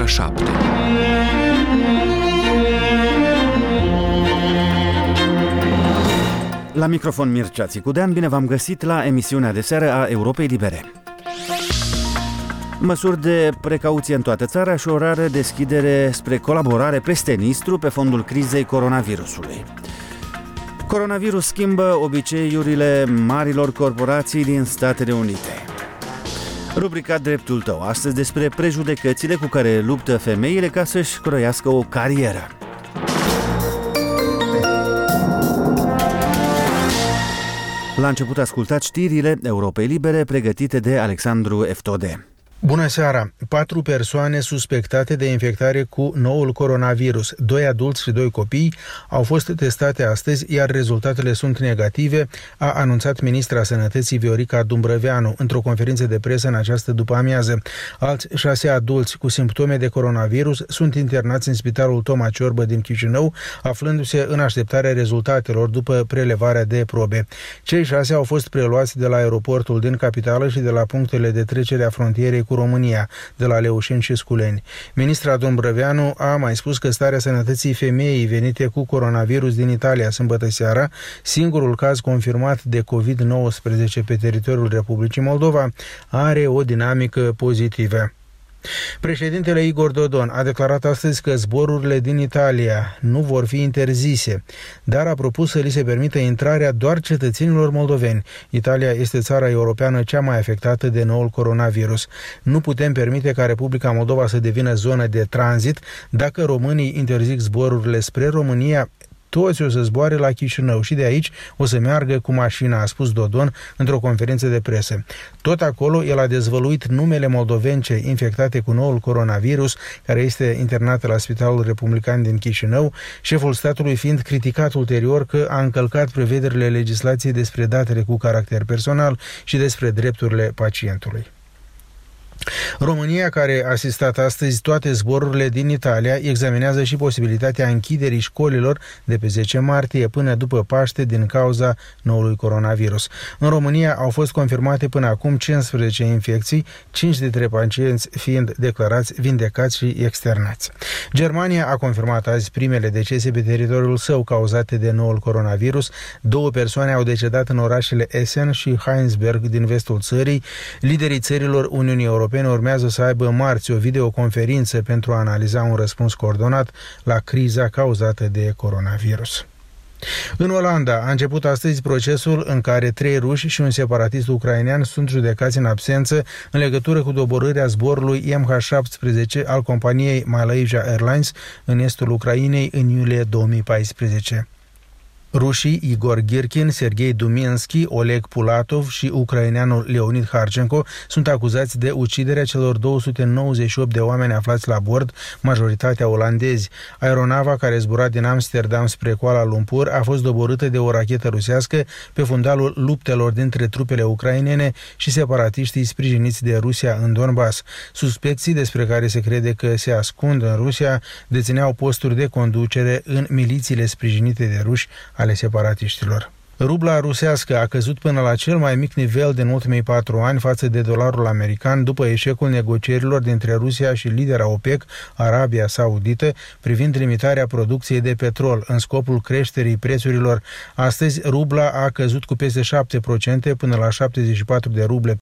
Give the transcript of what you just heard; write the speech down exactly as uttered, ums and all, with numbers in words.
ora șapte. La microfon Mircea Țicudean, bine v-am găsit la emisiunea de seară a Europei Libere. Măsuri de precauție în toată țara și o rară deschidere spre colaborare peste Nistru pe fondul crizei coronavirusului. Coronavirus schimbă obiceiurile marilor corporații din Statele Unite. Rubrica Dreptul tău, astăzi despre prejudecățile cu care luptă femeile ca să-și croiască o carieră. La început ascultați știrile Europei Libere pregătite de Alexandru Eftode. Bună seara! Patru persoane suspectate de infectare cu noul coronavirus, doi adulți și doi copii, au fost testate astăzi, iar rezultatele sunt negative, a anunțat ministra Sănătății Viorica Dumbrăveanu într-o conferință de presă în această după-amiază. Alți șase adulți cu simptome de coronavirus sunt internați în Spitalul Toma Ciorbă din Chișinău, aflându-se în așteptarea rezultatelor după prelevarea de probe. Cei șase au fost preluați de la aeroportul din capitală și de la punctele de trecere a frontierei cu România, de la Leușeni și Sculeni. Ministra Dumbrăveanu a mai spus că starea sănătății femeii venite cu coronavirus din Italia sâmbătă seara, singurul caz confirmat de covid nouăsprezece pe teritoriul Republicii Moldova, are o dinamică pozitivă. Președintele Igor Dodon a declarat astăzi că zborurile din Italia nu vor fi interzise, dar a propus să li se permită intrarea doar cetățenilor moldoveni. Italia este țara europeană cea mai afectată de noul coronavirus. Nu putem permite ca Republica Moldova să devină zonă de tranzit. Dacă românii interzic zborurile spre România, toți o să zboare la Chișinău și de aici o să meargă cu mașina, a spus Dodon într-o conferință de presă. Tot acolo, el a dezvăluit numele moldovencei infectate cu noul coronavirus, care este internată la Spitalul Republican din Chișinău, șeful statului fiind criticat ulterior că a încălcat prevederile legislației despre datele cu caracter personal și despre drepturile pacientului. România, care a asistat astăzi toate zborurile din Italia, examinează și posibilitatea închiderii școlilor de pe zece martie până după Paște din cauza noului coronavirus. În România au fost confirmate până acum cincisprezece infecții, cinci dintre pacienți fiind declarați vindecați și externați. Germania a confirmat azi primele decese pe teritoriul său cauzate de noul coronavirus. Două persoane au decedat în orașele Essen și Heinsberg din vestul țării. Liderii țărilor Uniunii Europene urmează să aibă marți o videoconferință pentru a analiza un răspuns coordonat la criza cauzată de coronavirus. În Olanda a început astăzi procesul în care trei ruși și un separatist ucrainean sunt judecați în absență în legătură cu doborârea zborului M H șaptesprezece al companiei Malaysia Airlines în estul Ucrainei în iulie două mii paisprezece. Rușii Igor Girkin, Sergei Duminski, Oleg Pulatov și ucraineanul Leonid Harchenko sunt acuzați de uciderea celor două sute nouăzeci și opt de oameni aflați la bord, majoritatea olandezi. Aeronava care zbura din Amsterdam spre Kuala Lumpur a fost doborâtă de o rachetă rusească pe fundalul luptelor dintre trupele ucrainene și separatiștii sprijiniți de Rusia în Donbass. Suspecții, despre care se crede că se ascund în Rusia, dețineau posturi de conducere în milițiile sprijinite de ruși ale separatiștilor. Rubla rusească a căzut până la cel mai mic nivel din ultimii patru ani față de dolarul american după eșecul negocierilor dintre Rusia și lidera OPEC, Arabia Saudită, privind limitarea producției de petrol în scopul creșterii prețurilor. Astăzi, rubla a căzut cu peste șapte la sută până la șaptezeci și patru de ruble